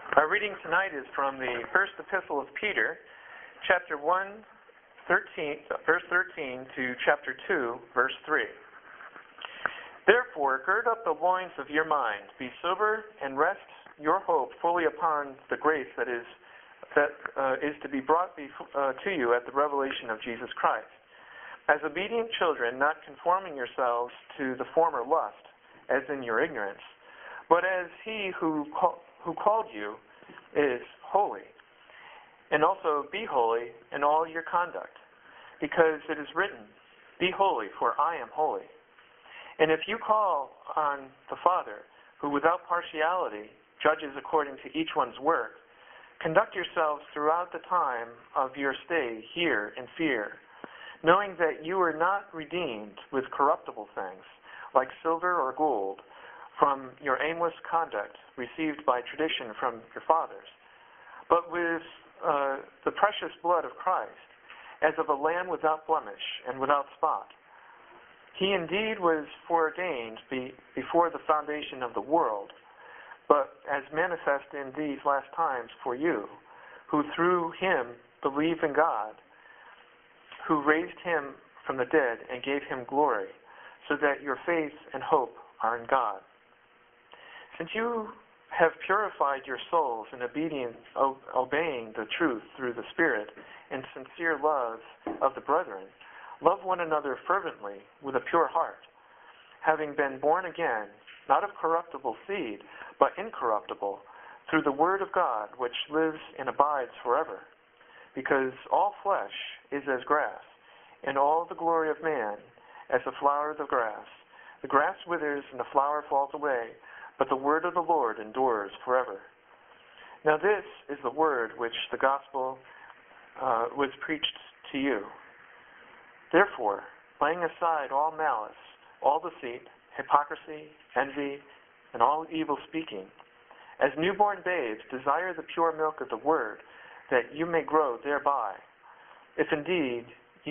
Our reading tonight is from the first epistle of Peter, chapter 1, verse 13 to chapter 2, verse 3. Therefore, gird up the loins of your mind, be sober, and rest your hope fully upon the grace that is to be brought to you at the revelation of Jesus Christ. As obedient children, not conforming yourselves to the former lust, as in your ignorance, but as he who called you is holy. And also be holy in all your conduct, because it is written, be holy, for I am holy. And if you call on the Father, who without partiality judges according to each one's work, conduct yourselves throughout the time of your stay here in fear, knowing that you are not redeemed with corruptible things, like silver or gold, from your aimless conduct received by tradition from your fathers, but with the precious blood of Christ, as of a lamb without blemish and without spot. He indeed was foreordained before the foundation of the world, but as manifest in these last times for you, who through him believe in God, who raised him from the dead and gave him glory, so that your faith and hope are in God. Since you have purified your souls in obedience, obeying the truth through the Spirit, in sincere love of the brethren, love one another fervently with a pure heart, having been born again, not of corruptible seed, but incorruptible, through the word of God, which lives and abides forever. Because all flesh is as grass, and all the glory of man as the flower of the grass. The grass withers and the flower falls away, but the word of the Lord endures forever. Now this is the word which the gospel was preached to you. Therefore, laying aside all malice, all deceit, hypocrisy, envy, and all evil speaking, as newborn babes desire the pure milk of the word, that you may grow thereby, if indeed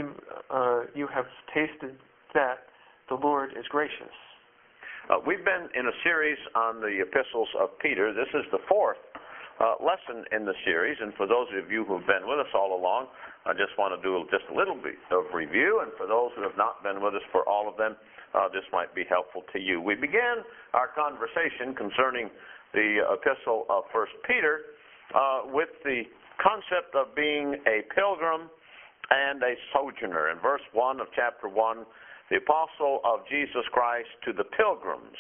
you have tasted that the Lord is gracious. We've been in a series on the epistles of Peter. This is the fourth lesson in the series, and for those of you who have been with us all along, I just want to do just a little bit of review, and for those who have not been with us for all of them, this might be helpful to you. We began our conversation concerning the epistle of 1 Peter with the concept of being a pilgrim and a sojourner. In verse 1 of chapter 1, the apostle of Jesus Christ to the pilgrims.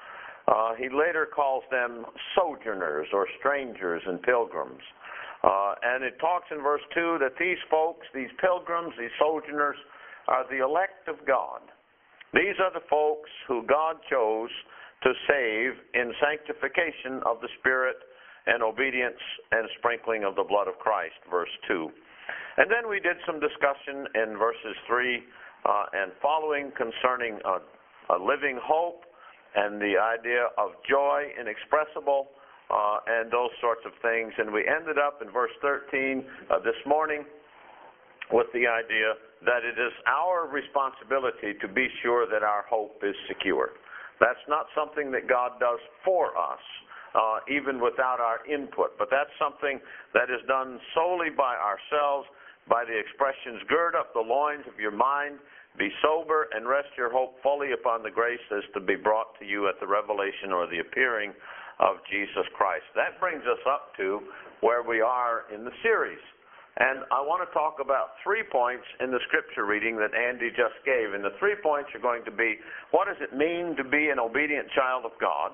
He later calls them sojourners or strangers and pilgrims. And it talks in verse 2 that these folks, these pilgrims, these sojourners, are the elect of God. These are the folks who God chose to save in sanctification of the Spirit and obedience and sprinkling of the blood of Christ, verse 2. And then we did some discussion in verses 3 and following concerning a living hope and the idea of joy inexpressible and those sorts of things. And we ended up in verse 13 this morning with the idea that it is our responsibility to be sure that our hope is secure. That's not something that God does for us, even without our input, but that's something that is done solely by ourselves, by the expressions, gird up the loins of your mind, be sober, and rest your hope fully upon the grace that is to be brought to you at the revelation or the appearing of Jesus Christ. That brings us up to where we are in the series. And I want to talk about 3 points in the scripture reading that Andy just gave. And the 3 points are going to be, what does it mean to be an obedient child of God?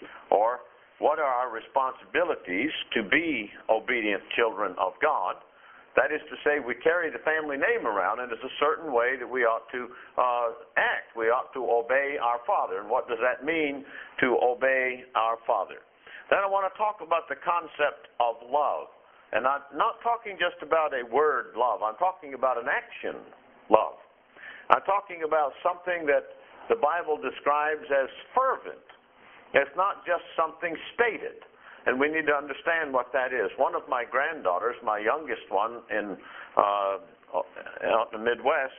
Or, what are our responsibilities to be obedient children of God? That is to say, we carry the family name around, and there's a certain way that we ought to act. We ought to obey our Father. And what does that mean to obey our Father? Then I want to talk about the concept of love. And I'm not talking just about a word love. I'm talking about an action love. I'm talking about something that the Bible describes as fervent. It's not just something stated. And we need to understand what that is. One of my granddaughters, my youngest one out in the Midwest,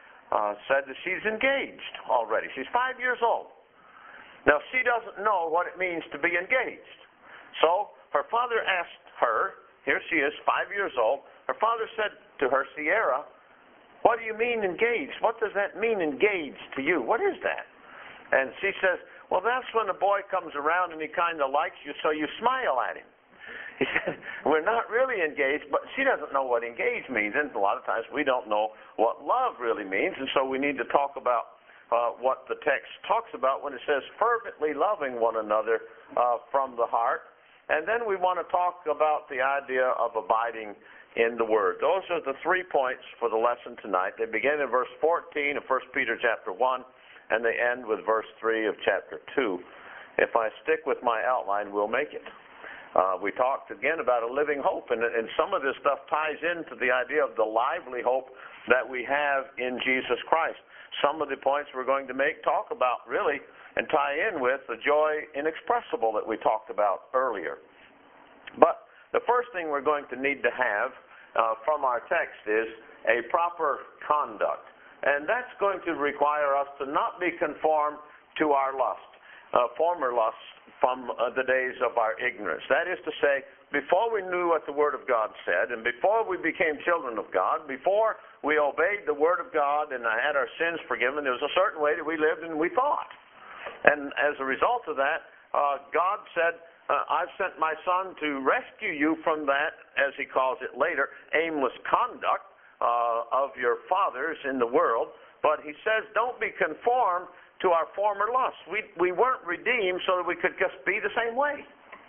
said that she's engaged already. She's 5 years old. Now, she doesn't know what it means to be engaged. So her father asked her, here she is, 5 years old. Her father said to her, Sierra, what do you mean engaged? What does that mean, engaged, to you? What is that? And she says, well, that's when a boy comes around and he kind of likes you, so you smile at him. He said, we're not really engaged, but she doesn't know what engaged means. And a lot of times we don't know what love really means, and so we need to talk about what the text talks about when it says fervently loving one another from the heart. And then we want to talk about the idea of abiding in the Word. Those are the 3 points for the lesson tonight. They begin in verse 14 of 1 Peter chapter 1, and they end with verse 3 of chapter 2. If I stick with my outline, we'll make it. We talked again about a living hope, and some of this stuff ties into the idea of the lively hope that we have in Jesus Christ. Some of the points we're going to make talk about really and tie in with the joy inexpressible that we talked about earlier. But the first thing we're going to need to have from our text is a proper conduct. And that's going to require us to not be conformed to our lust, former lusts from the days of our ignorance. That is to say, before we knew what the Word of God said, and before we became children of God, before we obeyed the Word of God and had our sins forgiven, there was a certain way that we lived and we thought. And as a result of that, God said, I've sent my Son to rescue you from that, as he calls it later, aimless conduct of your fathers in the world. But he says, don't be conformed to our former lusts. We weren't redeemed so that we could just be the same way.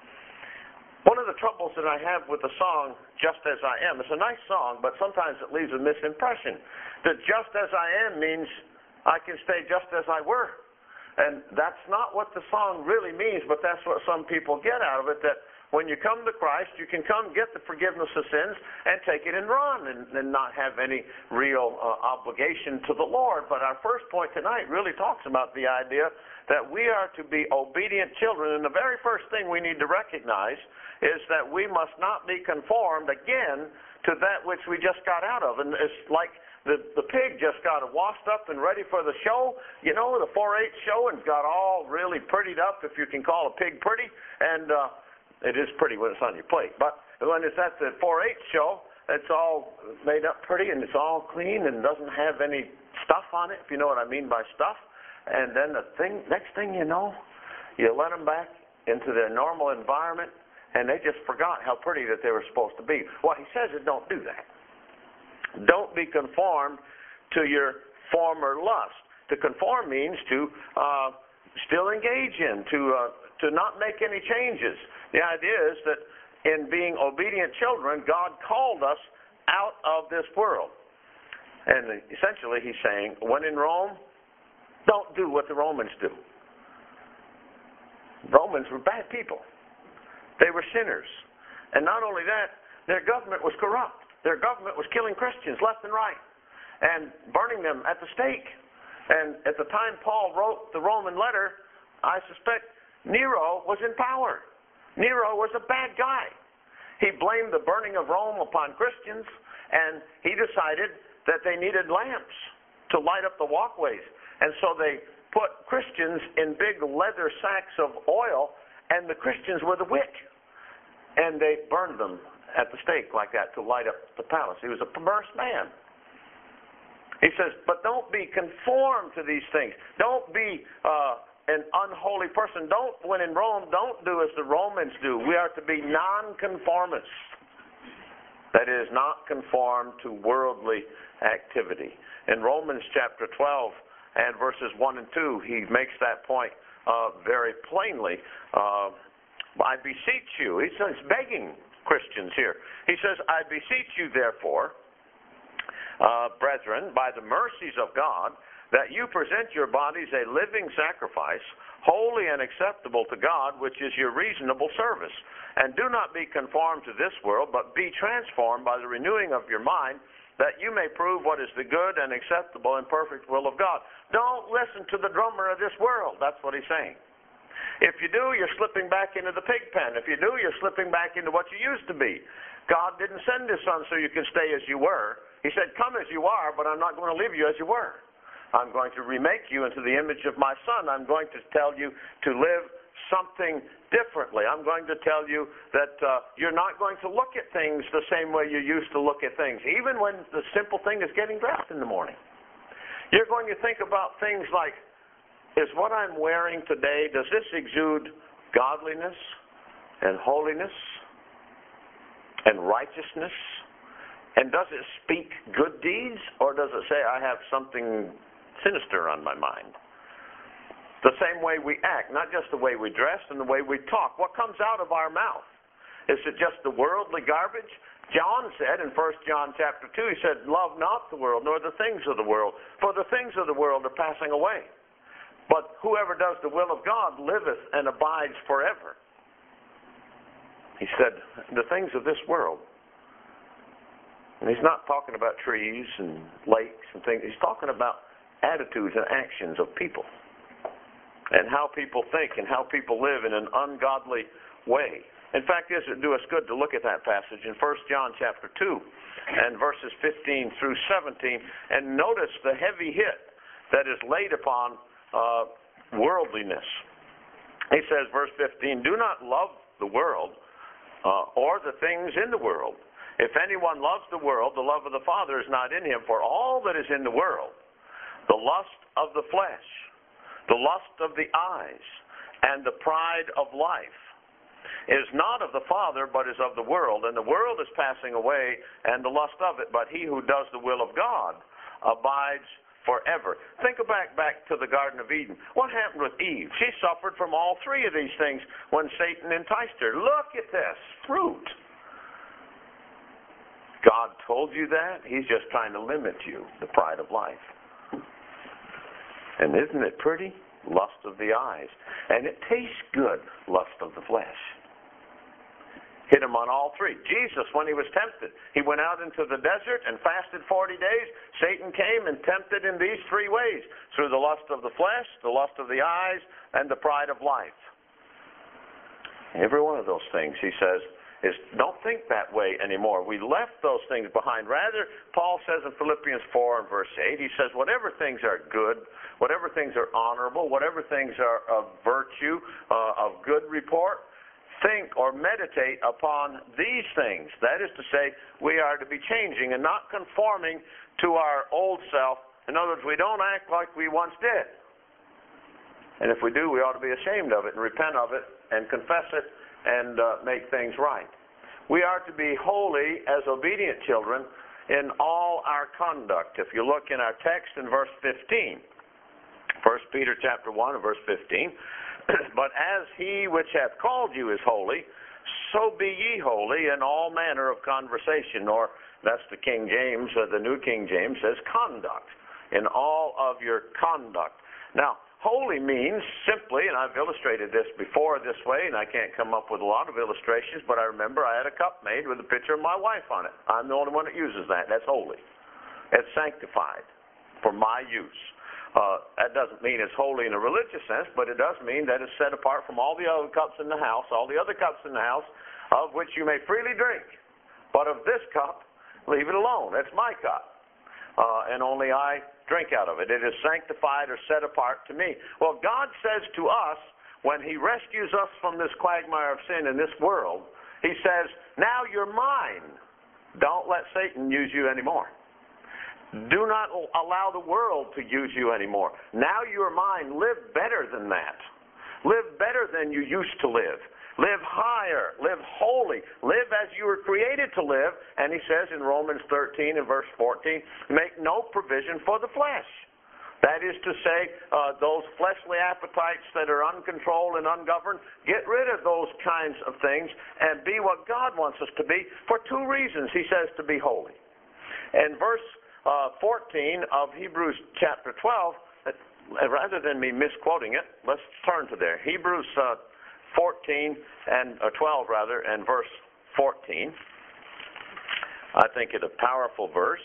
One of the troubles that I have with the song, Just As I Am, it's a nice song, but sometimes it leaves a misimpression. That just as I am means I can stay just as I were. And that's not what the song really means, but that's what some people get out of it, that when you come to Christ, you can come get the forgiveness of sins and take it and run and not have any real obligation to the Lord. But our first point tonight really talks about the idea that we are to be obedient children. And the very first thing we need to recognize is that we must not be conformed again to that which we just got out of. And it's like the pig just got washed up and ready for the show, the 4-H show, and got all really prettied up, if you can call a pig pretty. And it is pretty when it's on your plate. But when it's at the 4-H show, it's all made up pretty and it's all clean and doesn't have any stuff on it, if you know what I mean by stuff. And then next thing you know, you let them back into their normal environment, and they just forgot how pretty that they were supposed to be. What he says is don't do that. Don't be conformed to your former lust. To conform means to still engage in, to not make any changes. The idea is that in being obedient children, God called us out of this world. And essentially he's saying, when in Rome, don't do what the Romans do. Romans were bad people. They were sinners. And not only that, their government was corrupt. Their government was killing Christians left and right and burning them at the stake. And at the time Paul wrote the Roman letter, I suspect Nero was in power. Nero was a bad guy. He blamed the burning of Rome upon Christians, and he decided that they needed lamps to light up the walkways. And so they put Christians in big leather sacks of oil, and the Christians were the wick. And they burned them at the stake like that to light up the palace. He was a perverse man. He says, but don't be conformed to these things. Don't be an unholy person. When in Rome, don't do as the Romans do. We are to be nonconformists. That is, not conform to worldly activity. In Romans chapter 12 and verses 1 and 2, he makes that point very plainly. I beseech you, he's begging Christians here. He says, I beseech you, therefore, brethren, by the mercies of God, that you present your bodies a living sacrifice, holy and acceptable to God, which is your reasonable service. And do not be conformed to this world, but be transformed by the renewing of your mind, that you may prove what is the good and acceptable and perfect will of God. Don't listen to the drummer of this world. That's what he's saying. If you do, you're slipping back into the pig pen. If you do, you're slipping back into what you used to be. God didn't send his Son so you can stay as you were. He said, come as you are, but I'm not going to leave you as you were. I'm going to remake you into the image of my Son. I'm going to tell you to live something differently. I'm going to tell you that you're not going to look at things the same way you used to look at things, even when the simple thing is getting dressed in the morning. You're going to think about things like, is what I'm wearing today, does this exude godliness and holiness and righteousness? And does it speak good deeds, or does it say I have something sinister on my mind? The same way we act, not just the way we dress and the way we talk. What comes out of our mouth? Is it just the worldly garbage? John said in 1 John chapter 2, he said, love not the world, nor the things of the world, for the things of the world are passing away. But whoever does the will of God liveth and abides forever. He said, the things of this world. And he's not talking about trees and lakes and things. He's talking about attitudes and actions of people, and how people think and how people live in an ungodly way. In fact, it would do us good to look at that passage in 1 John chapter 2 and verses 15 through 17, and notice the heavy hit that is laid upon worldliness. He says, verse 15, do not love the world or the things in the world. If anyone loves the world, the love of the Father is not in him. For all that is in the world, the lust of the flesh, the lust of the eyes, and the pride of life, is not of the Father, but is of the world. And the world is passing away, and the lust of it. But he who does the will of God abides forever. Think back to the Garden of Eden. What happened with Eve? She suffered from all three of these things when Satan enticed her. Look at this fruit. God told you that? He's just trying to limit you, the pride of life. And isn't it pretty? Lust of the eyes. And it tastes good, lust of the flesh. Hit him on all three. Jesus, when he was tempted, he went out into the desert and fasted 40 days. Satan came and tempted in these three ways: through the lust of the flesh, the lust of the eyes, and the pride of life. Every one of those things, he says, is don't think that way anymore. We left those things behind. Rather, Paul says in Philippians 4 and verse 8, he says, whatever things are good, whatever things are honorable, whatever things are of virtue, of good report, think or meditate upon these things. That is to say, we are to be changing and not conforming to our old self. In other words, we don't act like we once did. And if we do, we ought to be ashamed of it and repent of it and confess it and make things right. We are to be holy as obedient children in all our conduct. If you look in our text in verse 15, 1 Peter chapter 1 and verse 15, but as he which hath called you is holy, so be ye holy in all manner of conversation. Or that's the King James, the New King James says conduct. In all of your conduct. Now, holy means simply, and I've illustrated this before this way, and I can't come up with a lot of illustrations, but I remember I had a cup made with a picture of my wife on it. I'm the only one that uses that. That's holy. It's sanctified for my use. That doesn't mean it's holy in a religious sense, but it does mean that it's set apart from all the other cups in the house, of which you may freely drink. But of this cup, leave it alone. That's my cup. And only I drink out of it. It is sanctified or set apart to me. Well, God says to us, when he rescues us from this quagmire of sin in this world, he says, now you're mine. Don't let Satan use you anymore. Do not allow the world to use you anymore. Now you're mine. Live better than that. Live better than you used to live. Live higher. Live holy. Live as you were created to live. And he says in Romans 13 and verse 14, make no provision for the flesh. That is to say, those fleshly appetites that are uncontrolled and ungoverned, get rid of those kinds of things and be what God wants us to be for two reasons. He says to be holy. In verse 14 of Hebrews chapter 12, rather than me misquoting it, let's turn to there. Hebrews 14 and 12 rather, and verse 14. I think it a powerful verse.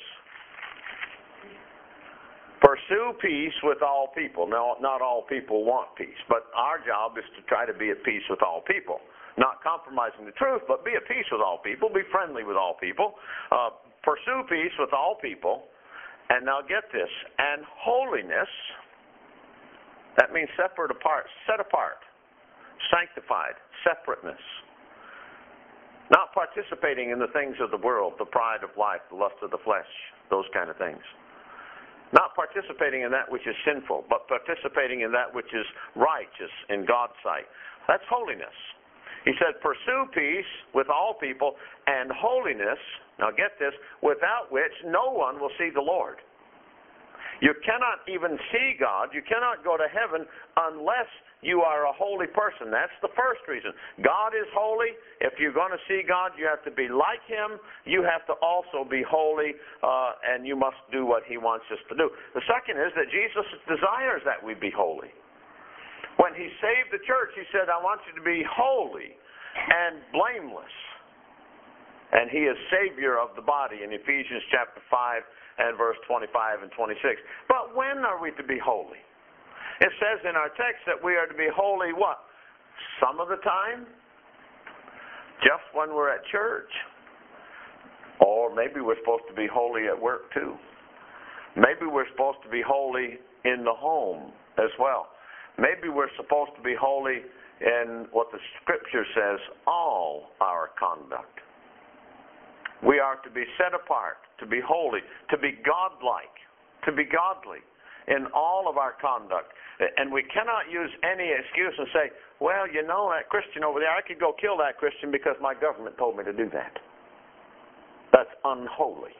Pursue peace with all people. Now, not all people want peace, but our job is to try to be at peace with all people. Not compromising the truth, but be at peace with all people. Be friendly with all people. Pursue peace with all people. And now get this. And holiness, that means separate apart, set apart. sanctified, separateness. Not participating in the things of the world, the pride of life, the lust of the flesh, those kind of things. Not participating in that which is sinful, but participating in that which is righteous in God's sight. That's holiness. He said, pursue peace with all people and holiness, now get this, without which no one will see the Lord. You cannot even see God, you cannot go to heaven unless you are a holy person. That's the first reason. God is holy. If you're going to see God, you have to be like Him. You have to also be holy, and you must do what He wants us to do. The second is that Jesus desires that we be holy. When He saved the church, He said, I want you to be holy and blameless. And He is Savior of the body in Ephesians chapter 5 and verse 25 and 26. But when are we to be holy? It says in our text that we are to be holy what? Some of the time? Just when we're at church? Or maybe we're supposed to be holy at work too. Maybe we're supposed to be holy in the home as well. Maybe we're supposed to be holy in what the Scripture says, all our conduct. We are to be set apart, to be holy, to be godlike, to be godly in all of our conduct. And we cannot use any excuse and say, well, you know, that Christian over there, I could go kill that Christian because my government told me to do that. That's unholy.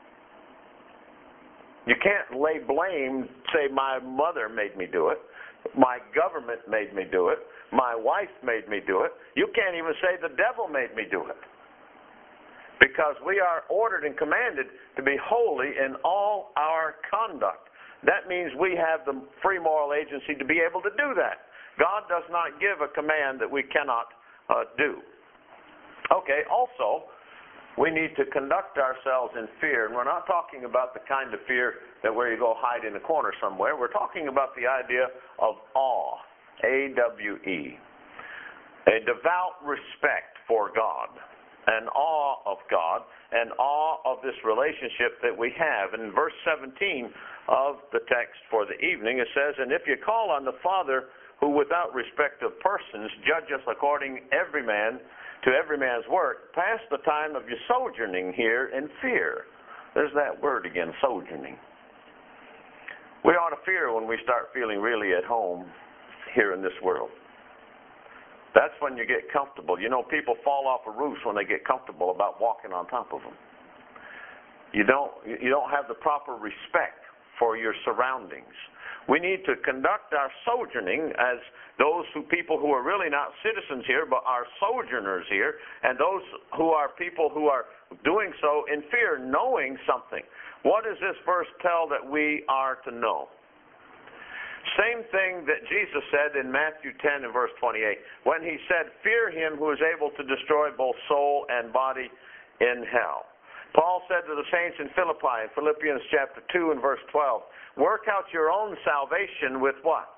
You can't lay blame, say my mother made me do it, my government made me do it, my wife made me do it. You can't even say the devil made me do it. Because we are ordered and commanded to be holy in all our conduct. That means we have the free moral agency to be able to do that. God does not give a command that we cannot do. Okay, also, we need to conduct ourselves in fear. And we're not talking about the kind of fear that where you go hide in a corner somewhere. We're talking about the idea of awe, A-W-E. A devout respect for God, an awe of God, an awe of this relationship that we have. And in verse 17 of the text for the evening, it says, and if you call on the Father who without respect of persons judgeth according every man to every man's work, pass the time of your sojourning here in fear. There's that word again, sojourning. We ought to fear when we start feeling really at home here in this world. That's when you get comfortable. You know, people fall off of roofs when they get comfortable about walking on top of them. You don't have the proper respect for your surroundings. We need to conduct our sojourning as people who are really not citizens here, but are sojourners here, and those who are people who are doing so in fear, knowing something. What does this verse tell that we are to know? Same thing that Jesus said in Matthew 10 and verse 28, when He said, fear Him who is able to destroy both soul and body in hell. Paul said to the saints in Philippi, in Philippians chapter 2 and verse 12, work out your own salvation with what?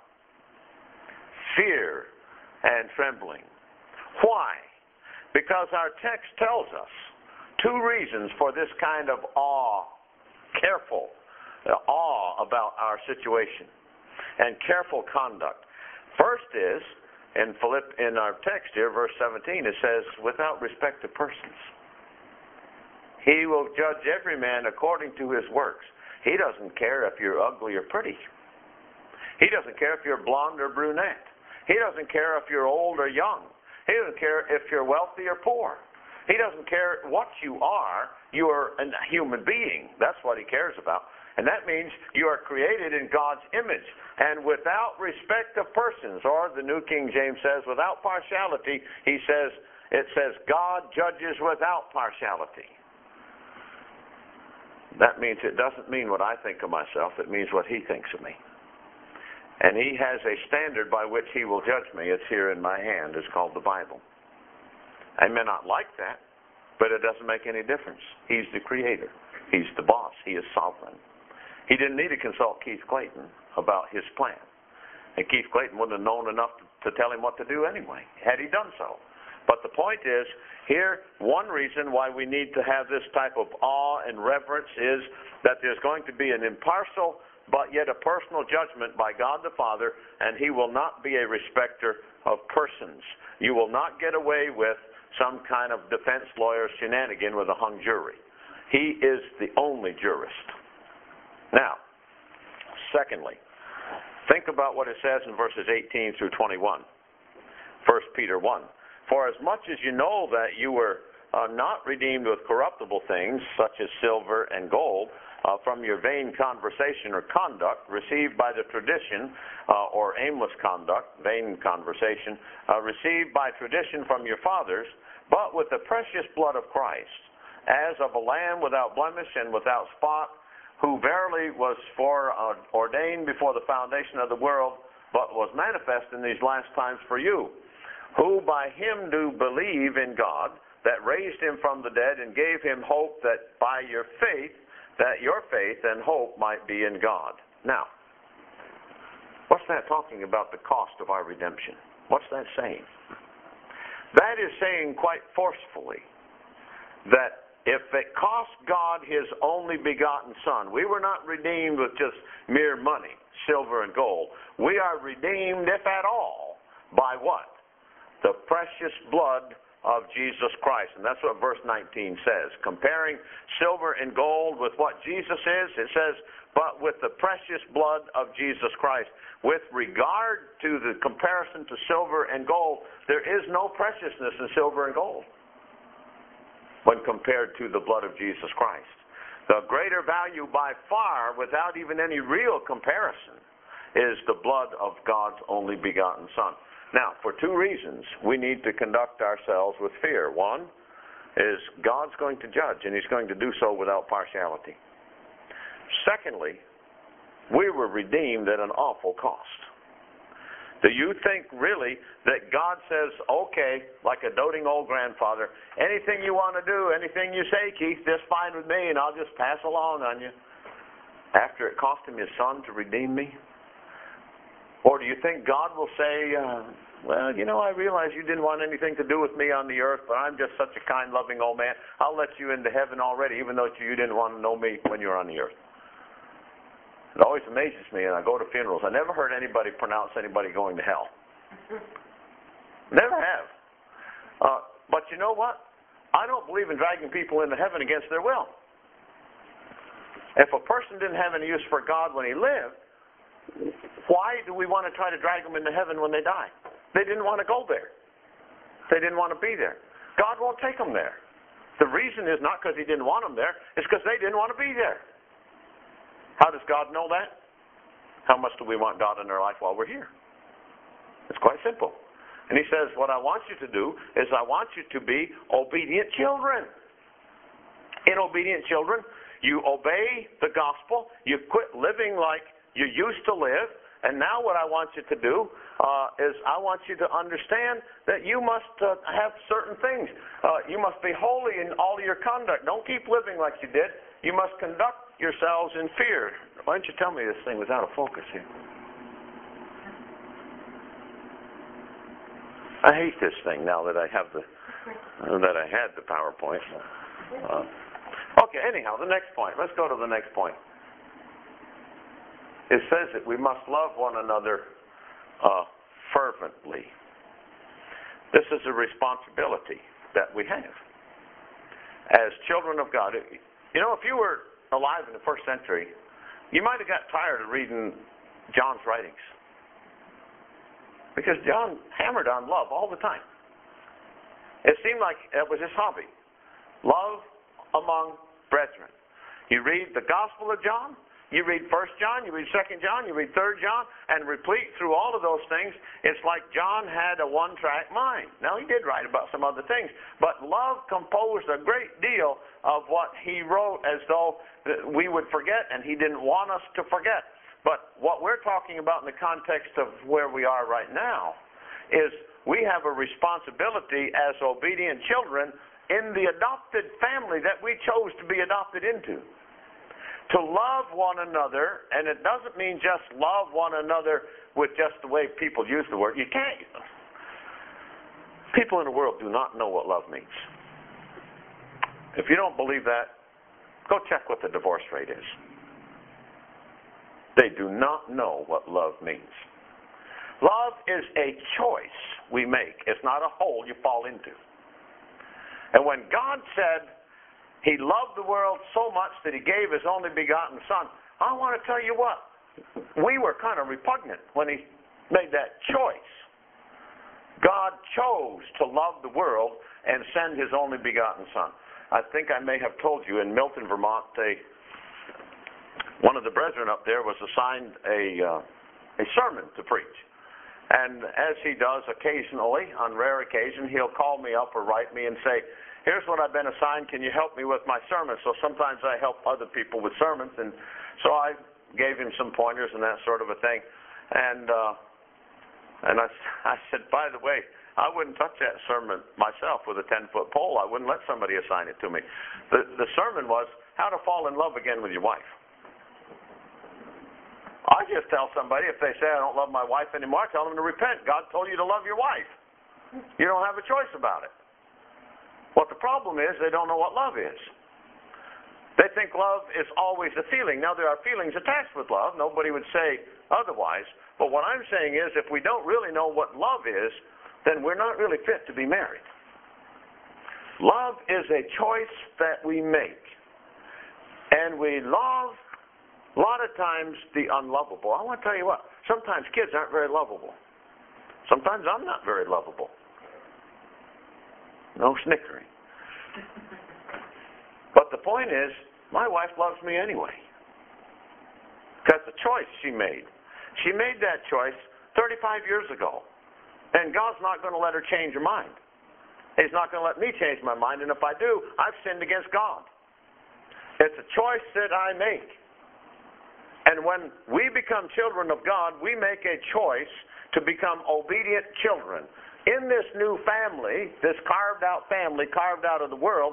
Fear and trembling. Why? Because our text tells us two reasons for this kind of awe, careful awe about our situation, and careful conduct. First is, in our text here, verse 17, it says, without respect of persons. He will judge every man according to his works. He doesn't care if you're ugly or pretty. He doesn't care if you're blonde or brunette. He doesn't care if you're old or young. He doesn't care if you're wealthy or poor. He doesn't care what you are. You are a human being. That's what He cares about. And that means you are created in God's image. And without respect of persons, or the New King James says, without partiality, it says, God judges without partiality. That means it doesn't mean what I think of myself. It means what He thinks of me. And He has a standard by which He will judge me. It's here in my hand. It's called the Bible. I may not like that, but it doesn't make any difference. He's the Creator. He's the boss. He is sovereign. He didn't need to consult Keith Clayton about his plan. And Keith Clayton wouldn't have known enough to tell him what to do anyway, had he done so. But the point is, here, one reason why we need to have this type of awe and reverence is that there's going to be an impartial but yet a personal judgment by God the Father, and He will not be a respecter of persons. You will not get away with some kind of defense lawyer shenanigan with a hung jury. He is the only jurist. Now, secondly, think about what it says in verses 18 through 21. 1 Peter 1. For as much as you know that you were not redeemed with corruptible things, such as silver and gold, from your vain conversation or conduct received by the tradition, or aimless conduct, vain conversation, received by tradition from your fathers, but with the precious blood of Christ, as of a lamb without blemish and without spot, who verily was ordained before the foundation of the world, but was manifest in these last times for you, who by him do believe in God, that raised him from the dead and gave him hope that by your faith, that your faith and hope might be in God. Now, what's that talking about, the cost of our redemption? What's that saying? That is saying quite forcefully that if it cost God His only begotten Son, we were not redeemed with just mere money, silver and gold. We are redeemed, if at all, by what? The precious blood of Jesus Christ. And that's what verse 19 says. Comparing silver and gold with what Jesus is, it says, but with the precious blood of Jesus Christ. With regard to the comparison to silver and gold, there is no preciousness in silver and gold when compared to the blood of Jesus Christ. The greater value by far, without even any real comparison, is the blood of God's only begotten Son. Now, for two reasons, we need to conduct ourselves with fear. One is God's going to judge, and He's going to do so without partiality. Secondly, we were redeemed at an awful cost. Do you think really that God says, okay, like a doting old grandfather, anything you want to do, anything you say, Keith, just fine with me, and I'll just pass along on you, after it cost Him His Son to redeem me? Or do you think God will say, well, I realize you didn't want anything to do with me on the earth, but I'm just such a kind, loving old man. I'll let you into heaven already, even though you didn't want to know me when you were on the earth. It always amazes me, and I go to funerals. I never heard anybody pronounce anybody going to hell. Never have. But you know what? I don't believe in dragging people into heaven against their will. If a person didn't have any use for God when he lived, why do we want to try to drag them into heaven when they die? They didn't want to go there. They didn't want to be there. God won't take them there. The reason is not because He didn't want them there. It's because they didn't want to be there. How does God know that? How much do we want God in our life while we're here? It's quite simple. And He says, what I want you to do is I want you to be obedient children. In obedient children, you obey the gospel. You quit living like you used to live. And now what I want you to do is I want you to understand that you must have certain things. You must be holy in all of your conduct. Don't keep living like you did. You must conduct yourselves in fear. Why don't you tell me this thing was out of focus here? I hate this thing now that I have that I had the PowerPoint. Okay, anyhow, the next point. Let's go to the next point. It says that we must love one another fervently. This is a responsibility that we have as children of God. You know, if you were alive in the first century, you might have got tired of reading John's writings, because John hammered on love all the time. It seemed like it was his hobby. Love among brethren. You read the Gospel of John, you read 1 John, you read 2 John, you read 3 John, and replete through all of those things, it's like John had a one-track mind. Now, he did write about some other things, but love composed a great deal of what he wrote as though we would forget, and he didn't want us to forget. But what we're talking about in the context of where we are right now is we have a responsibility as obedient children in the adopted family that we chose to be adopted into, to love one another. And it doesn't mean just love one another with just the way people use the word. You can't. People in the world do not know what love means. If you don't believe that, go check what the divorce rate is. They do not know what love means. Love is a choice we make. It's not a hole you fall into. And when God said He loved the world so much that He gave His only begotten Son, I want to tell you what, we were kind of repugnant when He made that choice. God chose to love the world and send His only begotten Son. I think I may have told you in Milton, Vermont, one of the brethren up there was assigned a sermon to preach. And as he does occasionally, on rare occasion, he'll call me up or write me and say, here's what I've been assigned, can you help me with my sermon? So sometimes I help other people with sermons, and so I gave him some pointers and that sort of a thing. And I said, by the way, I wouldn't touch that sermon myself with a 10-foot pole. I wouldn't let somebody assign it to me. The sermon was how to fall in love again with your wife. I just tell somebody, if they say, I don't love my wife anymore, I tell them to repent. God told you to love your wife. You don't have a choice about it. What the problem is, they don't know what love is. They think love is always a feeling. Now, there are feelings attached with love. Nobody would say otherwise. But what I'm saying is, if we don't really know what love is, then we're not really fit to be married. Love is a choice that we make. And we love, a lot of times, the unlovable. I want to tell you what, sometimes kids aren't very lovable. Sometimes I'm not very lovable. No snickering. But the point is, my wife loves me anyway. Because the choice she made. She made that choice 35 years ago. And God's not going to let her change her mind. He's not going to let me change my mind. And if I do, I've sinned against God. It's a choice that I make. And when we become children of God, we make a choice to become obedient children. In this new family, this carved out family, carved out of the world,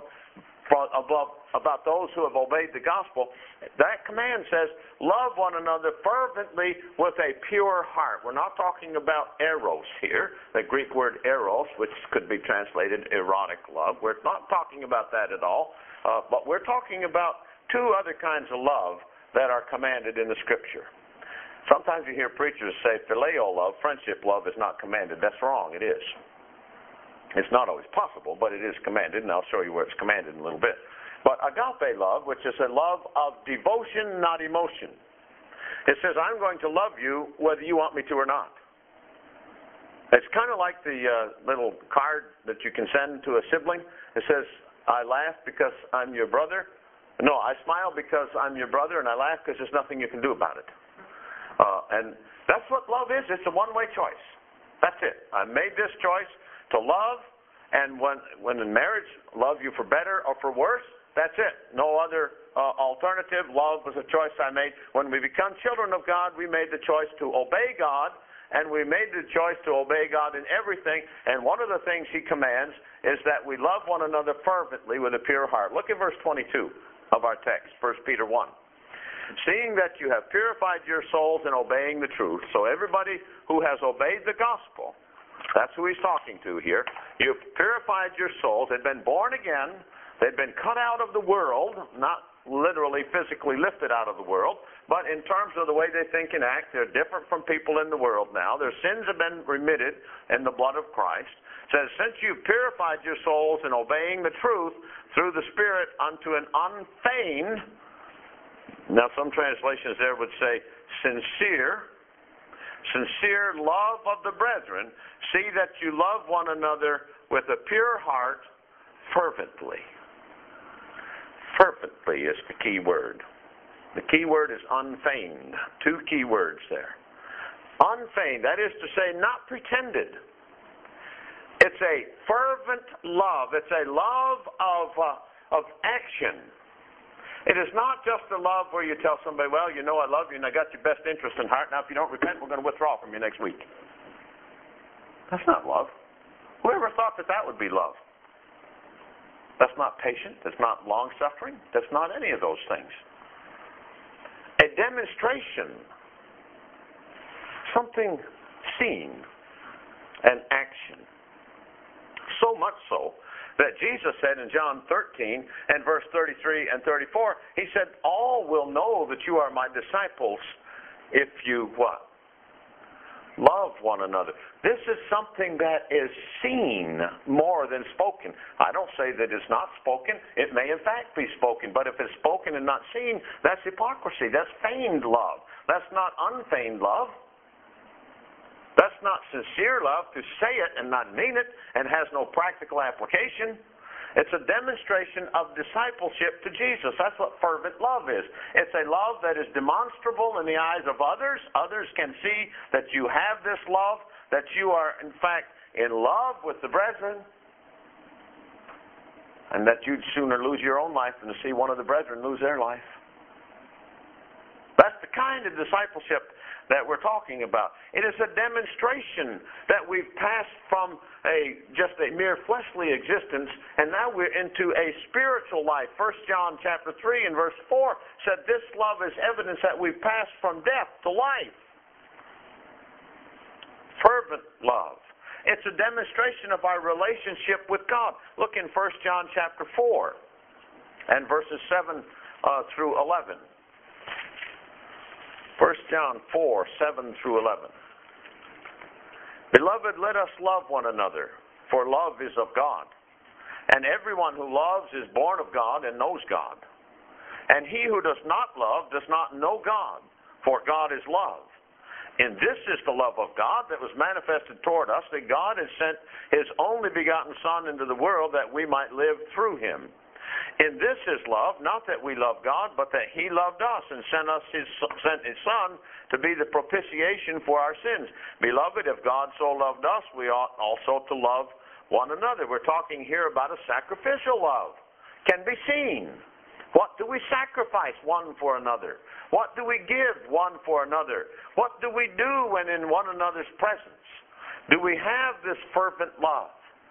about those who have obeyed the gospel, that command says, love one another fervently with a pure heart. We're not talking about eros here, the Greek word eros, which could be translated erotic love. We're not talking about that at all, but we're talking about two other kinds of love that are commanded in the Scripture. Sometimes you hear preachers say phileo love, friendship love, is not commanded. That's wrong. It is. It's not always possible, but it is commanded, and I'll show you where it's commanded in a little bit. But agape love, which is a love of devotion, not emotion. It says, I'm going to love you whether you want me to or not. It's kind of like the little card that you can send to a sibling. It says, I laugh because I'm your brother. No, I smile because I'm your brother, and I laugh because there's nothing you can do about it. And that's what love is. It's a one-way choice. That's it. I made this choice to love, and when in marriage, love you for better or for worse, that's it. No other alternative. Love was a choice I made. When we become children of God, we made the choice to obey God, and we made the choice to obey God in everything, and one of the things He commands is that we love one another fervently with a pure heart. Look at verse 22 of our text, 1 Peter 1. Seeing that you have purified your souls in obeying the truth, so everybody who has obeyed the gospel, that's who he's talking to here. You've purified your souls. They've been born again. They've been cut out of the world, not literally physically lifted out of the world, but in terms of the way they think and act, they're different from people in the world now. Their sins have been remitted in the blood of Christ. It says, since you've purified your souls in obeying the truth through the Spirit unto an unfeigned, now some translations there would say sincere love of the brethren, see that you love one another with a pure heart fervently. Fervently is the key word. The key word is unfeigned. Two key words there. Unfeigned, that is to say, not pretended. It's a fervent love. It's a love of action. It is not just a love where you tell somebody, well, you know I love you and I got your best interest in heart. Now, if you don't repent, we're going to withdraw from you next week. That's not love. Whoever thought that would be love? That's not patient. That's not long-suffering. That's not any of those things. A demonstration, something seen, an action. So much so that Jesus said in John 13 and verse 33 and 34, He said, all will know that you are my disciples if you what? Love one another. This is something that is seen more than spoken. I don't say that it's not spoken. It may in fact be spoken. But if it's spoken and not seen, that's hypocrisy. That's feigned love. That's not unfeigned love. That's not sincere love to say it and not mean it and has no practical application. It's a demonstration of discipleship to Jesus. That's what fervent love is. It's a love that is demonstrable in the eyes of others. Others can see that you have this love, that you are, in fact, in love with the brethren, and that you'd sooner lose your own life than to see one of the brethren lose their life. That's the kind of discipleship that we're talking about. It is a demonstration that we've passed from just a mere fleshly existence, and now we're into a spiritual life. 1 John chapter 3 and verse 4 said this love is evidence that we've passed from death to life. Fervent love. It's a demonstration of our relationship with God. Look in 1 John chapter 4 and verses 7 through 11. 1 John 4, 7 through 11. Beloved, let us love one another, for love is of God. And everyone who loves is born of God and knows God. And he who does not love does not know God, for God is love. And this is the love of God that was manifested toward us, that God has sent his only begotten Son into the world that we might live through him. In this is love, not that we love God, but that he loved us and sent his Son to be the propitiation for our sins. Beloved, if God so loved us, we ought also to love one another. We're talking here about a sacrificial love. Can be seen. What do we sacrifice one for another? What do we give one for another? What do we do when in one another's presence? Do we have this fervent love?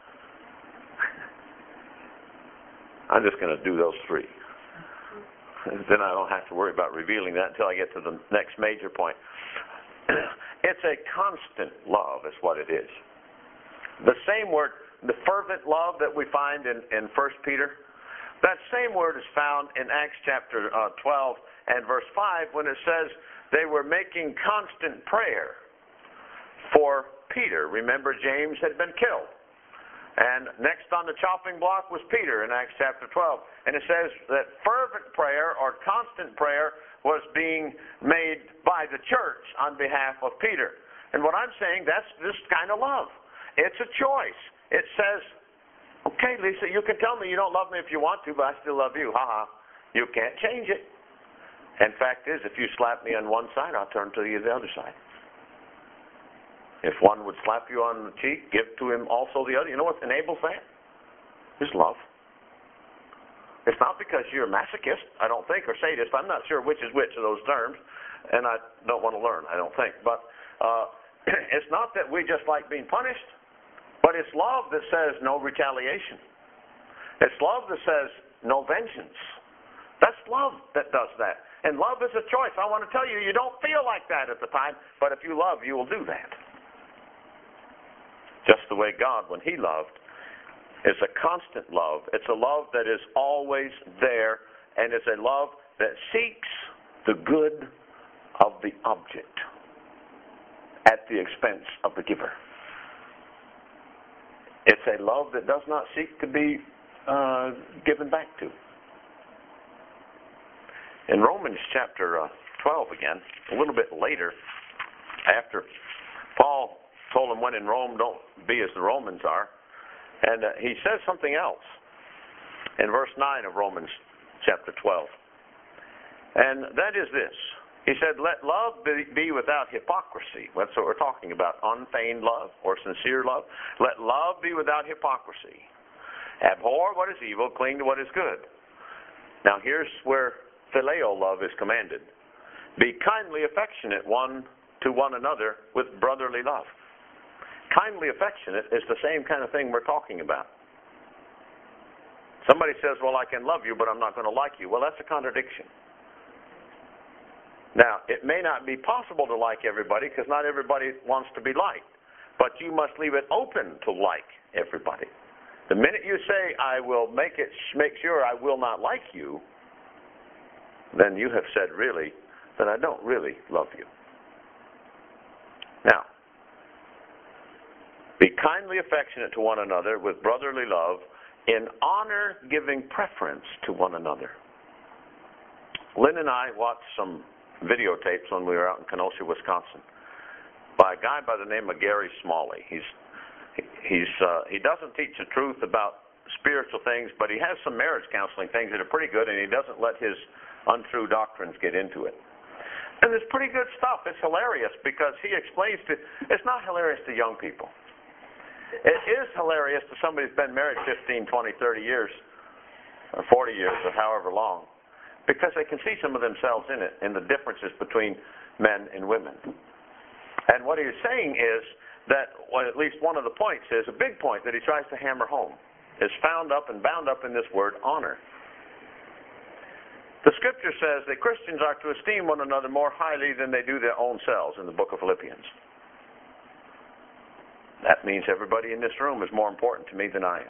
I'm just going to do those three. Then I don't have to worry about revealing that until I get to the next major point. It's a constant love is what it is. The same word, the fervent love that we find in 1 Peter, that same word is found in Acts chapter 12 and verse 5 when it says they were making constant prayer for Peter. Remember, James had been killed. And next on the chopping block was Peter in Acts chapter 12. And it says that fervent prayer or constant prayer was being made by the church on behalf of Peter. And what I'm saying, that's this kind of love. It's a choice. It says, okay, Lisa, you can tell me you don't love me if you want to, but I still love you. You can't change it. And fact is, if you slap me on one side, I'll turn to you the other side. If one would slap you on the cheek, give to him also the other. You know what enables that? Is love. It's not because you're a masochist, I don't think, or sadist. I'm not sure which is which of those terms, and I don't want to learn, I don't think. But it's not that we just like being punished, but it's love that says no retaliation. It's love that says no vengeance. That's love that does that. And love is a choice. I want to tell you, you don't feel like that at the time, but if you love, you will do that. Just the way God, when he loved, is a constant love. It's a love that is always there, and it's a love that seeks the good of the object at the expense of the giver. It's a love that does not seek to be given back to. In Romans chapter 12 again, a little bit later, after Paul told them when in Rome, don't be as the Romans are. And he says something else in verse 9 of Romans chapter 12. And that is this. He said, let love be without hypocrisy. That's what we're talking about, unfeigned love or sincere love. Let love be without hypocrisy. Abhor what is evil, cling to what is good. Now here's where phileo love is commanded. Be kindly affectionate one to one another with brotherly love. Kindly affectionate is the same kind of thing we're talking about. Somebody says, well, I can love you, but I'm not going to like you. Well, that's a contradiction. Now, it may not be possible to like everybody because not everybody wants to be liked. But you must leave it open to like everybody. The minute you say, I will make sure I will not like you, then you have said really that I don't really love you. Be kindly affectionate to one another with brotherly love, in honor giving preference to one another. Lynn and I watched some videotapes when we were out in Kenosha, Wisconsin, by a guy by the name of Gary Smalley. He doesn't teach the truth about spiritual things, but he has some marriage counseling things that are pretty good, and he doesn't let his untrue doctrines get into it. And it's pretty good stuff. It's hilarious because he explains it's not hilarious to young people. It is hilarious to somebody who's been married 15, 20, 30 years, or 40 years, or however long, because they can see some of themselves in it, in the differences between men and women. And what he's saying is that, well, at least one of the points is, a big point that he tries to hammer home, is found up and bound up in this word, honor. The Scripture says that Christians are to esteem one another more highly than they do their own selves in the book of Philippians. That means everybody in this room is more important to me than I am.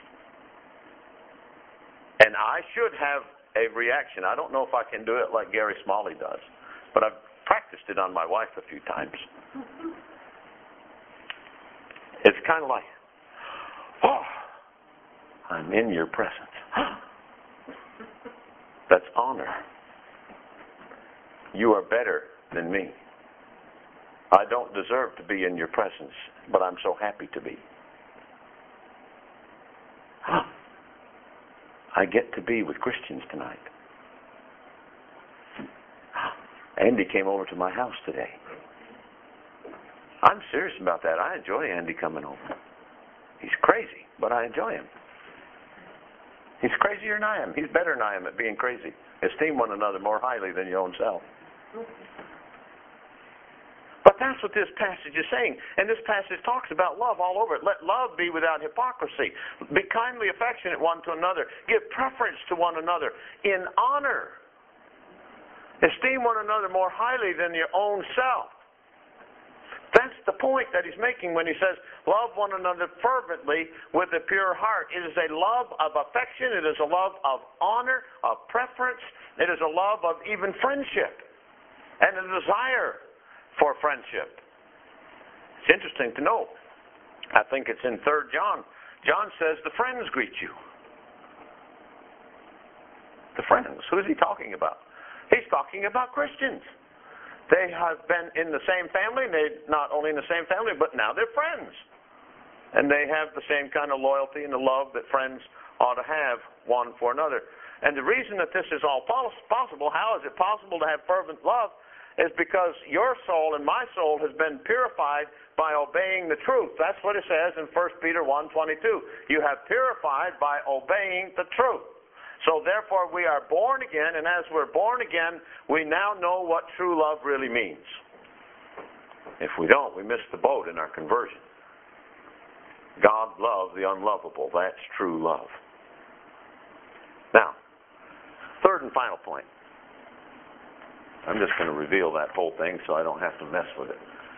And I should have a reaction. I don't know if I can do it like Gary Smalley does, but I've practiced it on my wife a few times. It's kind of like, oh, I'm in your presence. That's honor. You are better than me. I don't deserve to be in your presence, but I'm so happy to be. I get to be with Christians tonight. Andy came over to my house today. I'm serious about that. I enjoy Andy coming over. He's crazy, but I enjoy him. He's crazier than I am. He's better than I am at being crazy. Esteem one another more highly than your own self. But that's what this passage is saying. And this passage talks about love all over it. Let love be without hypocrisy. Be kindly affectionate one to another. Give preference to one another in honor. Esteem one another more highly than your own self. That's the point that he's making when he says, love one another fervently with a pure heart. It is a love of affection. It is a love of honor, of preference. It is a love of even friendship and a desire for friendship. It's interesting to know. I think it's in 3 John. John says the friends greet you. The friends. Who is he talking about? He's talking about Christians. They have been in the same family. They not only in the same family, but now they're friends. And they have the same kind of loyalty and the love that friends ought to have one for another. And the reason that this is all possible, how is it possible to have fervent love, is because your soul and my soul has been purified by obeying the truth. That's what it says in 1 Peter 1:22. You have purified by obeying the truth. So therefore we are born again, and as we're born again, we now know what true love really means. If we don't, we miss the boat in our conversion. God loved the unlovable. That's true love. Now, third and final point. I'm just going to reveal that whole thing so I don't have to mess with it.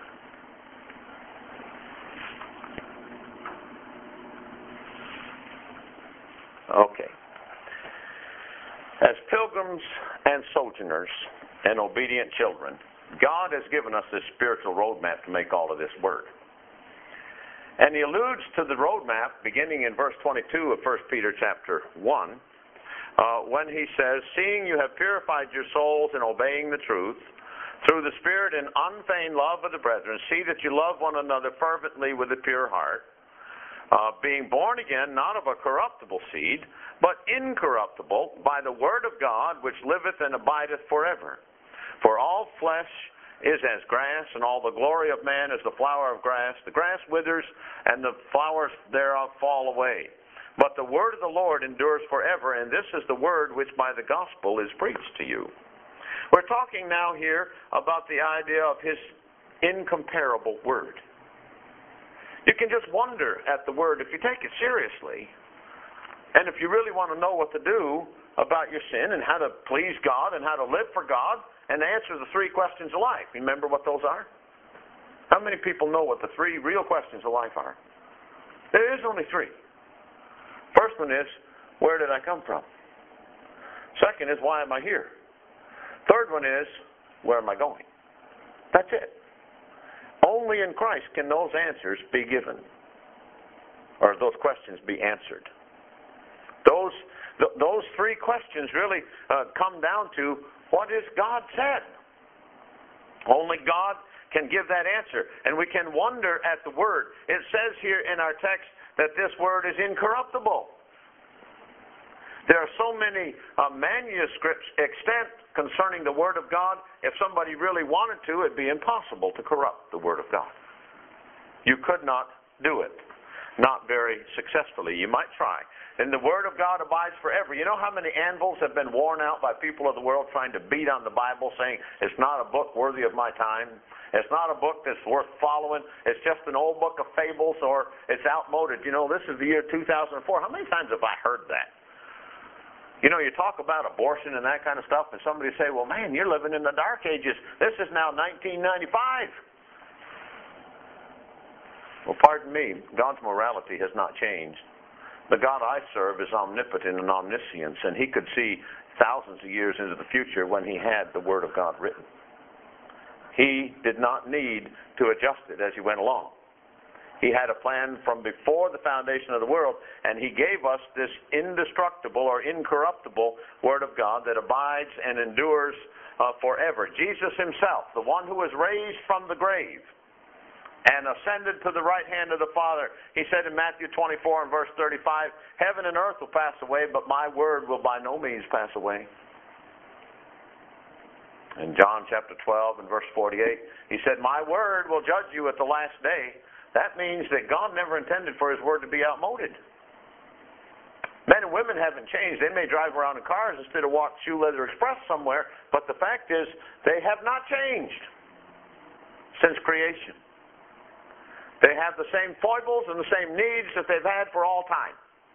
Okay. As pilgrims and sojourners and obedient children, God has given us this spiritual roadmap to make all of this work. And he alludes to the roadmap beginning in verse 22 of 1 Peter chapter 1, when he says, seeing you have purified your souls in obeying the truth, through the Spirit and unfeigned love of the brethren, see that you love one another fervently with a pure heart, being born again, not of a corruptible seed, but incorruptible, by the word of God, which liveth and abideth forever. For all flesh is as grass, and all the glory of man is the flower of grass. The grass withers, and the flowers thereof fall away. But the word of the Lord endures forever, and this is the word which by the gospel is preached to you. We're talking now here about the idea of his incomparable word. You can just wonder at the word if you take it seriously, and if you really want to know what to do about your sin and how to please God and how to live for God and answer the 3 questions of life. Remember what those are? How many people know what the 3 real questions of life are? There is only 3. First one is, where did I come from? Second is, why am I here? Third one is, where am I going? That's it. Only in Christ can those answers be given. or those questions be answered? Those three questions really come down to, what is God said? Only God can give that answer. And we can wonder at the Word. It says here in our text that this Word is incorruptible. There are so many manuscripts extant concerning the Word of God, if somebody really wanted to, it'd be impossible to corrupt the Word of God. You could not do it. Not very successfully. You might try. And the Word of God abides forever. You know how many anvils have been worn out by people of the world trying to beat on the Bible, saying it's not a book worthy of my time. It's not a book that's worth following. It's just an old book of fables, or it's outmoded. You know, this is the year 2004. How many times have I heard that? You know, you talk about abortion and that kind of stuff, and somebody say, well, man, you're living in the dark ages. This is now 1995. Well, pardon me, God's morality has not changed. The God I serve is omnipotent and omniscient, and He could see thousands of years into the future when He had the Word of God written. He did not need to adjust it as He went along. He had a plan from before the foundation of the world, and He gave us this indestructible or incorruptible Word of God that abides and endures forever. Jesus Himself, the one who was raised from the grave and ascended to the right hand of the Father, He said in Matthew 24 and verse 35, heaven and earth will pass away, but my word will by no means pass away. In John chapter 12 and verse 48, He said, my word will judge you at the last day. That means that God never intended for His word to be outmoded. Men and women haven't changed. They may drive around in cars instead of walk Shoe Leather Express somewhere, but the fact is they have not changed since creation. They have the same foibles and the same needs that they've had for all time.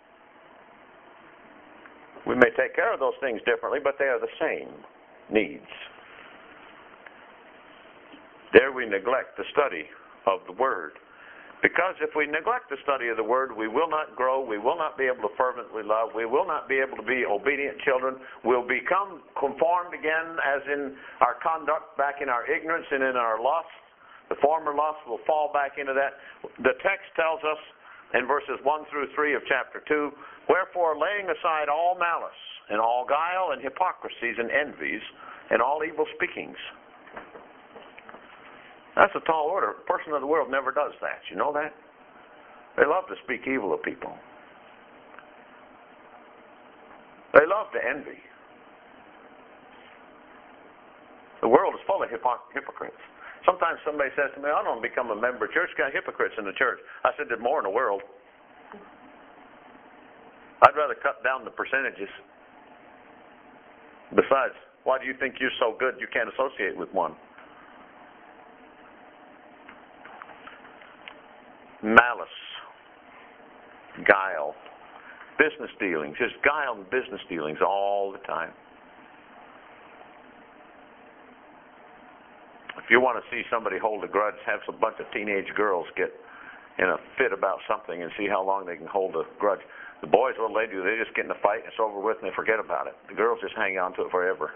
We may take care of those things differently, but they are the same needs. There we neglect the study of the Word. Because if we neglect the study of the Word, we will not grow, we will not be able to fervently love, we will not be able to be obedient children, we'll become conformed again as in our conduct, back in our ignorance and in our lust. The former lust will fall back into that. The text tells us in verses 1 through 3 of chapter 2, wherefore laying aside all malice and all guile and hypocrisies and envies and all evil speakings. That's a tall order. A person of the world never does that. You know that? They love to speak evil of people. They love to envy. The world is full of hypocrites. Sometimes somebody says to me, I don't become a member of church, got hypocrites in the church. I said, there's more in the world. I'd rather cut down the percentages. Besides, why do you think you're so good you can't associate with one? Malice, guile, business dealings. There's guile and business dealings all the time. If you want to see somebody hold a grudge, have a bunch of teenage girls get in a fit about something and see how long they can hold a grudge. The boys, what do? They just get in a fight and it's over with and they forget about it. The girls just hang on to it forever.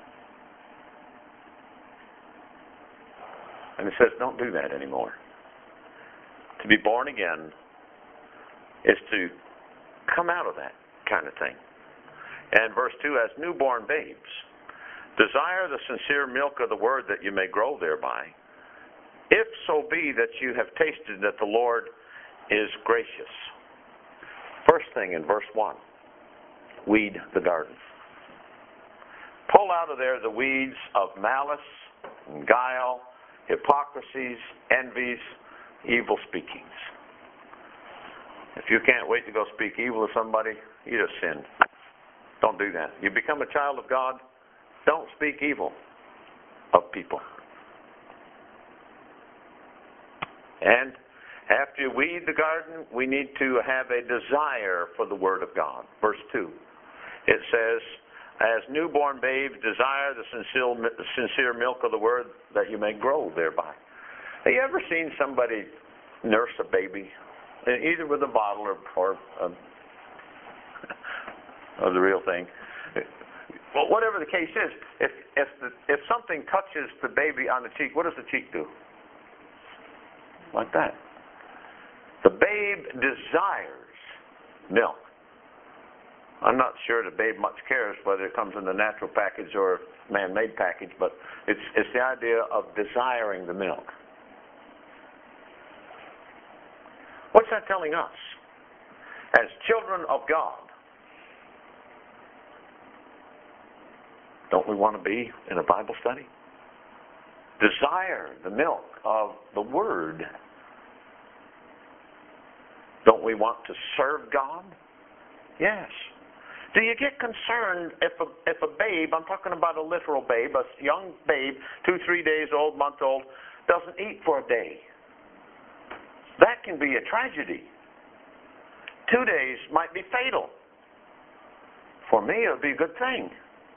And it says, don't do that anymore. To be born again is to come out of that kind of thing. And verse 2, as newborn babes, desire the sincere milk of the word that you may grow thereby, if so be that you have tasted that the Lord is gracious. First thing in verse 1, weed the garden. Pull out of there the weeds of malice, and guile, hypocrisies, envies, evil speakings. If you can't wait to go speak evil of somebody, you just sinned. Don't do that. You become a child of God, don't speak evil of people. And after you weed the garden, we need to have a desire for the Word of God. Verse 2, it says, as newborn babes, desire the sincere milk of the Word that you may grow thereby. Have you ever seen somebody nurse a baby, either with a bottle or the real thing? Well, whatever the case is, if something touches the baby on the cheek, what does the cheek do? Like that. The babe desires milk. I'm not sure the babe much cares whether it comes in the natural package or man-made package, but it's the idea of desiring the milk. What's that telling us? As children of God, don't we want to be in a Bible study? Desire the milk of the Word. Don't we want to serve God? Yes. Do you get concerned if a babe, I'm talking about a literal babe, a young babe, 2-3 days old, month old, doesn't eat for a day? That can be a tragedy. 2 days might be fatal. For me, it would be a good thing.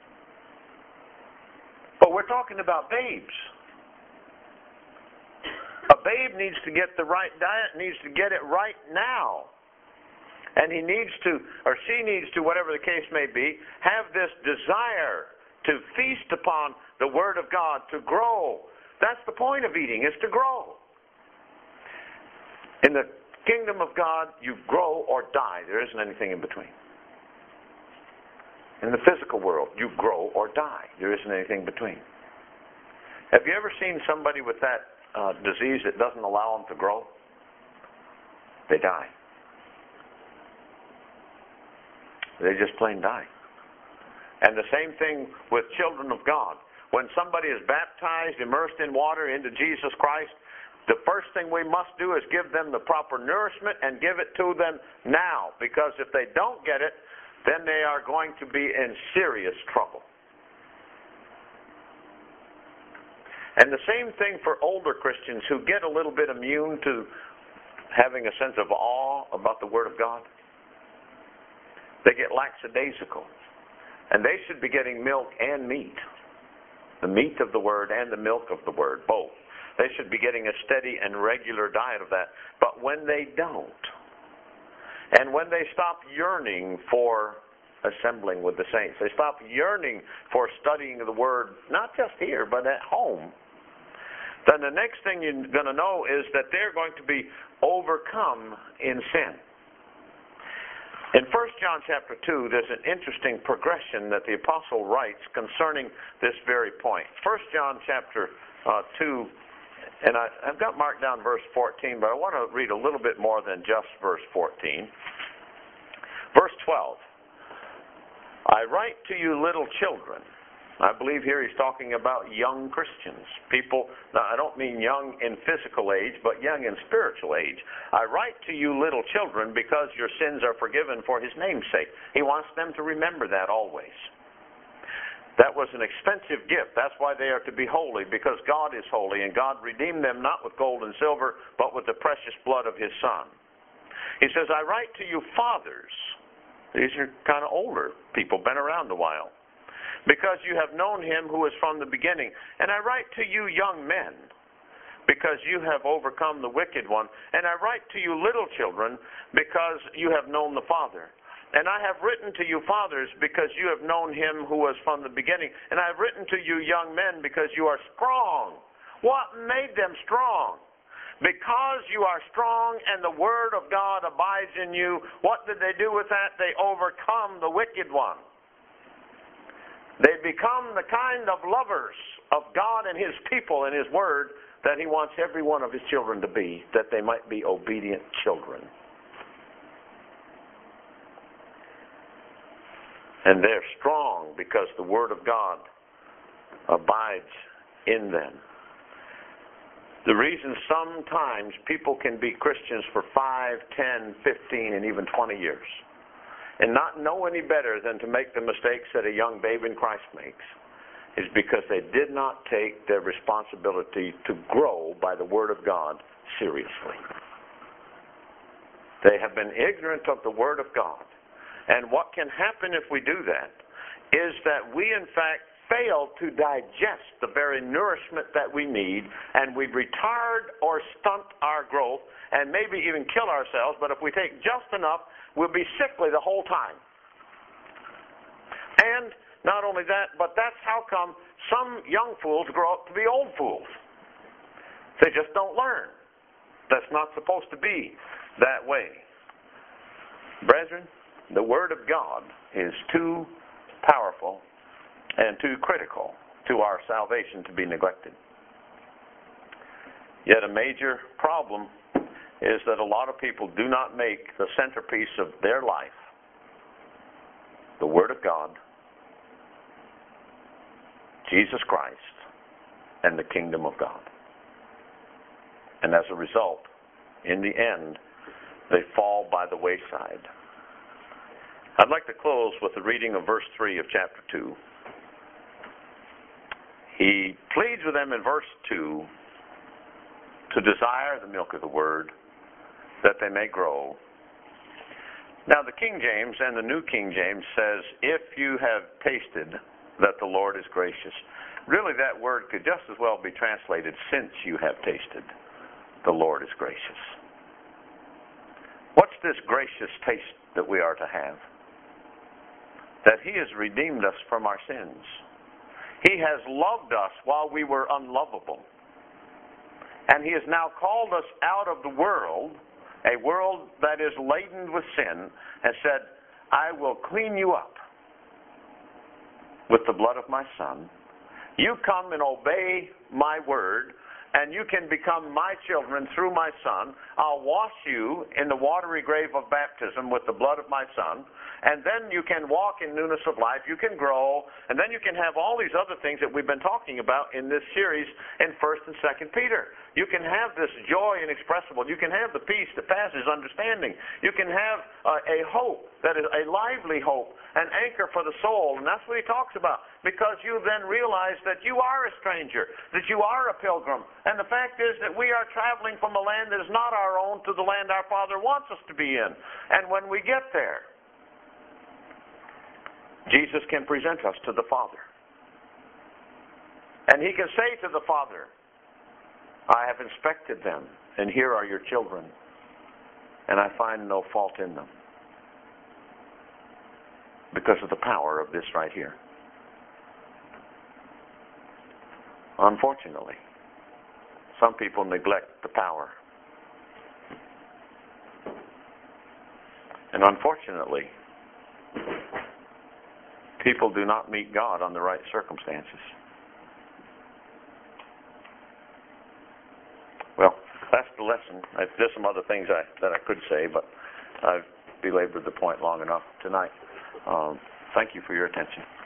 But we're talking about babes. A babe needs to get the right diet, needs to get it right now. And he needs to, or she needs to, whatever the case may be, have this desire to feast upon the Word of God, to grow. That's the point of eating, is to grow. In the kingdom of God, you grow or die. There isn't anything in between. In the physical world, you grow or die. There isn't anything between. Have you ever seen somebody with that disease that doesn't allow them to grow? They die. They just plain die. And the same thing with children of God. When somebody is baptized, immersed in water into Jesus Christ, the first thing we must do is give them the proper nourishment and give it to them now. Because if they don't get it, then they are going to be in serious trouble. And the same thing for older Christians who get a little bit immune to having a sense of awe about the Word of God. They get lackadaisical. And they should be getting milk and meat. The meat of the Word and the milk of the Word, both. They should be getting a steady and regular diet of that. But when they don't, and when they stop yearning for assembling with the saints, they stop yearning for studying the Word, not just here, but at home, then the next thing you're going to know is that they're going to be overcome in sin. In 1 John chapter 2, there's an interesting progression that the apostle writes concerning this very point. 1 John chapter 2, and I've got marked down verse 14, but I want to read a little bit more than just verse 14. Verse 12, I write to you little children. I believe here he's talking about young Christians. People, now I don't mean young in physical age, but young in spiritual age. I write to you little children because your sins are forgiven for His name's sake. He wants them to remember that always. That was an expensive gift. That's why they are to be holy, because God is holy, and God redeemed them not with gold and silver, but with the precious blood of His Son. He says, I write to you fathers. These are kind of older people, been around a while. Because you have known Him who is from the beginning. And I write to you young men, because you have overcome the wicked one. And I write to you little children, because you have known the Father. And I have written to you fathers, because you have known Him who was from the beginning. And I have written to you young men, because you are strong. What made them strong? Because you are strong and the Word of God abides in you. What did they do with that? They overcome the wicked one. They become the kind of lovers of God and His people and His Word that He wants every one of His children to be, that they might be obedient children. And they're strong because the Word of God abides in them. The reason sometimes people can be Christians for 5, 10, 15, and even 20 years and not know any better than to make the mistakes that a young babe in Christ makes is because they did not take their responsibility to grow by the Word of God seriously. They have been ignorant of the Word of God. And what can happen if we do that is that we, in fact, fail to digest the very nourishment that we need, and we retard or stunt our growth and maybe even kill ourselves. But if we take just enough, we'll be sickly the whole time. And not only that, but that's how come some young fools grow up to be old fools. They just don't learn. That's not supposed to be. that way. Brethren, the Word of God is too powerful and too critical to our salvation to be neglected. Yet a major problem is that a lot of people do not make the centerpiece of their life the Word of God, Jesus Christ, and the kingdom of God. And as a result, in the end, they fall by the wayside. I'd like to close with the reading of verse 3 of chapter 2. He pleads with them in verse 2 to desire the milk of the Word, that they may grow. Now the King James and the New King James says, if you have tasted that the Lord is gracious. Really, that word could just as well be translated, since you have tasted the Lord is gracious. What's this gracious taste that we are to have? That He has redeemed us from our sins. He has loved us while we were unlovable. And He has now called us out of the world, a world that is laden with sin, and said, I will clean you up with the blood of my Son. You come and obey my word, and you can become my children through my Son. I'll wash you in the watery grave of baptism with the blood of my Son, and then you can walk in newness of life. You can grow, and then you can have all these other things that we've been talking about in this series in 1st and 2nd Peter. You can have this joy inexpressible. You can have the peace that passes understanding. You can have a hope that is a lively hope, an anchor for the soul, and that's what he talks about, because you then realize that you are a stranger, that you are a pilgrim, and the fact is that we are traveling from a land that is not our own to the land our Father wants us to be in. And when we get there, Jesus can present us to the Father. And He can say to the Father, I have inspected them, and here are your children, and I find no fault in them. Because of the power of this right here. Unfortunately, some people neglect the power. And unfortunately, people do not meet God on the right circumstances. Well, that's the lesson. There's some other things that I could say, but I've belabored the point long enough tonight. Thank you for your attention.